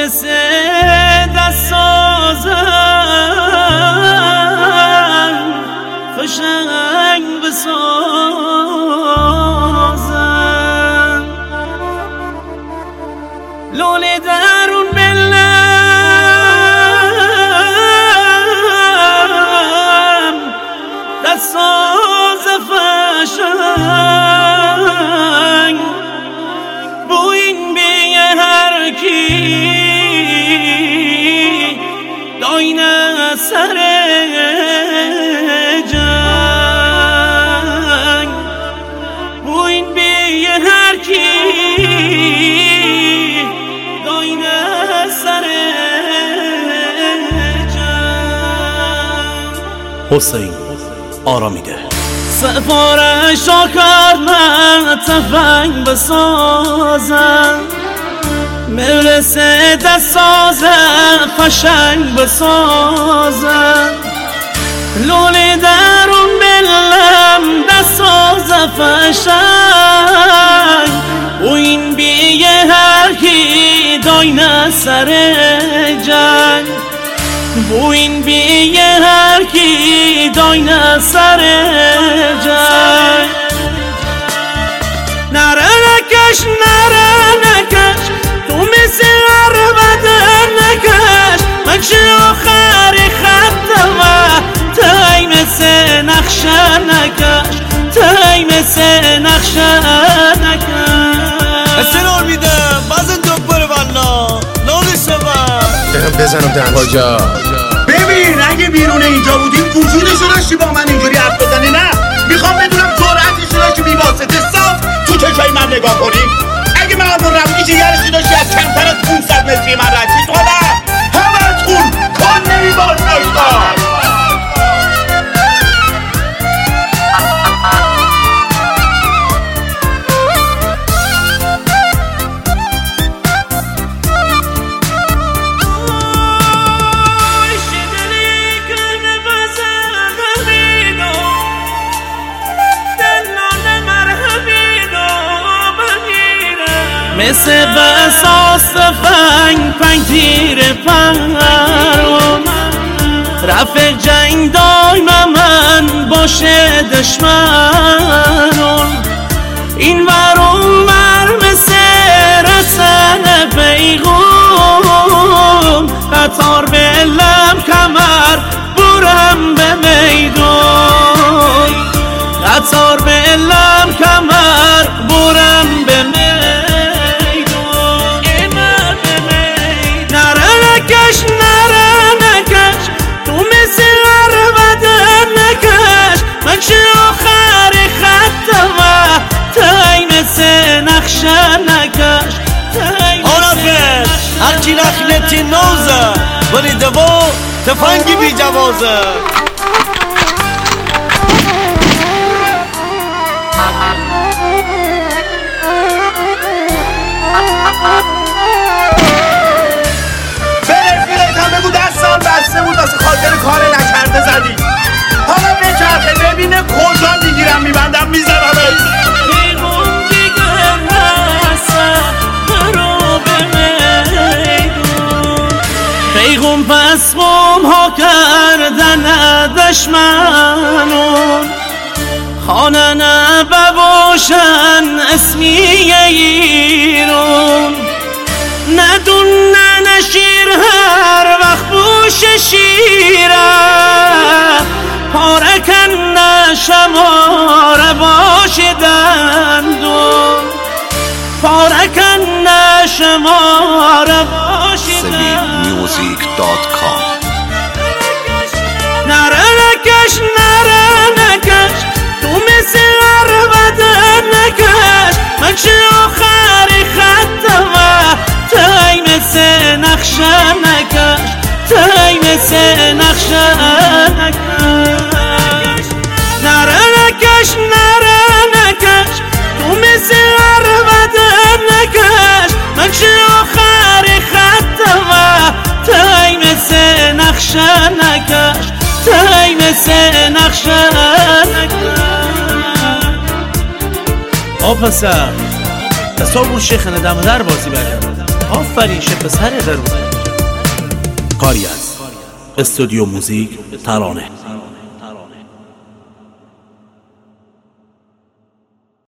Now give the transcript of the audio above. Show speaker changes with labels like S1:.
S1: مثل دست سازم قشنگ بسازم لوله درون بلم دست ساز فشنگ بو این بیه هر کی داینه سر جنگ بو این بیه هر کی داینه سر جنگ
S2: حسین آرامیده
S1: سفارش را کرد من تفنگ بسازم مرسه دست سازم قشنگ بسازم لوله درون بلم دست سازم فشنگ و این بیه هر کی داینه سر جنگ بو این بیه هر کی داینه سر جنگ نره نکش تو مثل عربده نکش من چه آخر خطم تای مثل نقشه نکش تای مثل نقشه نکش
S3: استرار میدم بازن دکبر والا نالی سبا
S2: بزنم دنجا
S4: ببین اگه بیرون اینجا بودیم وجودشو داشتی با من اینجوری حرف بزنی نه میخوام بدونم جرأتشو داشتی بیواسطه صاف تو چشای من نگاه کنی اگه من همون رفتی جگرشو داشتی از کمتر از 500 متری من رد تو نه همتون کن نمیباز داشتم
S1: مثل بساس فنگ پنگ تیر پرون رفع جنگ دایم من باشه دشمنون این ور اون ور مثل رسن پیغون قطار بلم کمر برم به میدون قطار بلم کمر برم به میدون تو مثل عربده نکش من چه آخر خطم تای مثل نقشه نکش
S3: آنافر هرچی نخلتی نوزه ولی دوا تفنگی بی جوازه
S4: بسته بود واسه خاطر کار نکرده زدی حالا بچرخه ببینه کجا میگیرم میبندم میزنم
S1: پیغون دیگر هستم رو به میدون پیغون پس قوم ها کردن دشمنون خانه نباشن اسمی ایرون ندون نشیر هر وقت بوش شیره پارکن نشماره باش دندون پارکن نشماره باش دندون
S2: SameMusic.com
S1: نره نکش تو مثل عربده نکش من چه آخر خطم تای مثل نقشه نکش تای مثل نقشه نکش نره نکش تو مثل عربده نکش من چه آخر خطم تای مثل نقشه نکش تای مثل نقشه نکش
S2: پسر تصور شیخ ندم در بازی برگرد
S1: آفرین شه پسر قرون.
S2: کاری از استودیو موزیک ترانه.